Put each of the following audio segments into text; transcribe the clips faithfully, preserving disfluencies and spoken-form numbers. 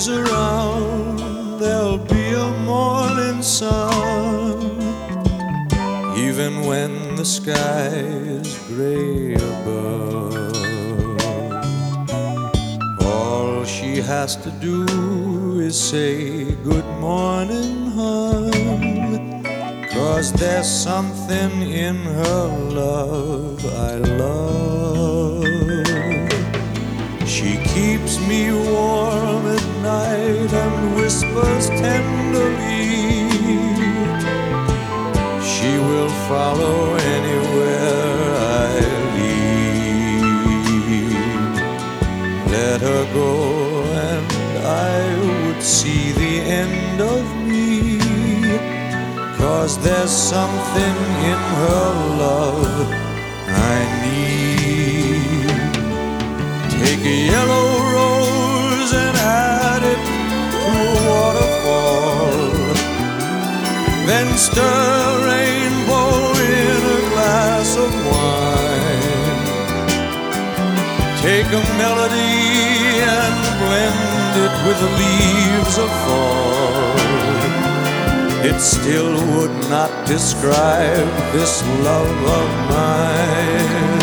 she's around, there'll be a morning sun, even when the sky is gray above. All she has to do is say good morning, hon, 'cause there's something in her love I love. She keeps me warm at night and whispers tenderly, she will follow anywhere I lead. Let her go and I would see the end of me, 'cause there's something in her love I need. Take a yellow rose and add it to a waterfall, then stir a rainbow in a glass of wine. Take a melody and blend it with the leaves of fall, it still would not describe this love of mine.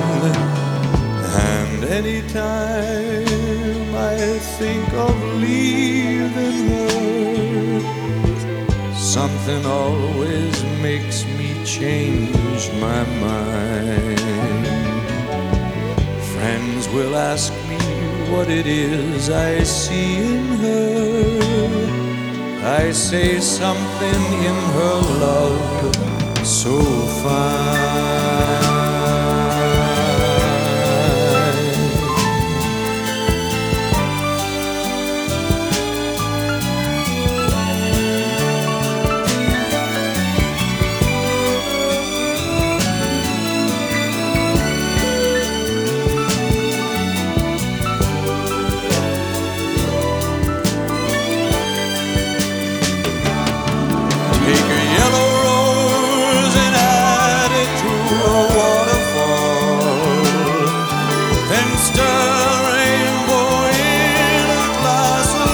And anytime I think of leaving her, something always makes me change my mind. Friends will ask me what it is I see in her. I say something in her love so fine. Take a yellow rose and add it to a waterfall, then stir a rainbow in a glass of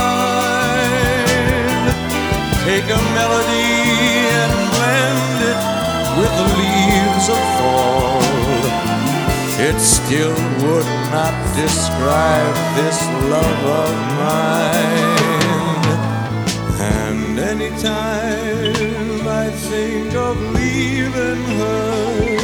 wine. Take a melody and blend it with the leaves of fall, it still would not describe this love of mine. And anytime I think of leaving her,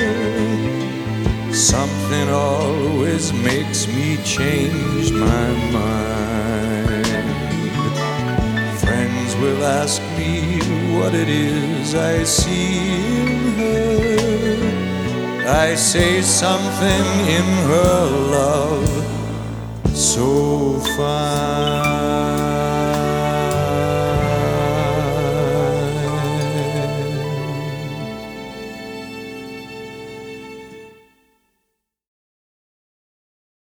something always makes me change my mind. Friends will ask me what it is I see in her. I say something in her love so fine.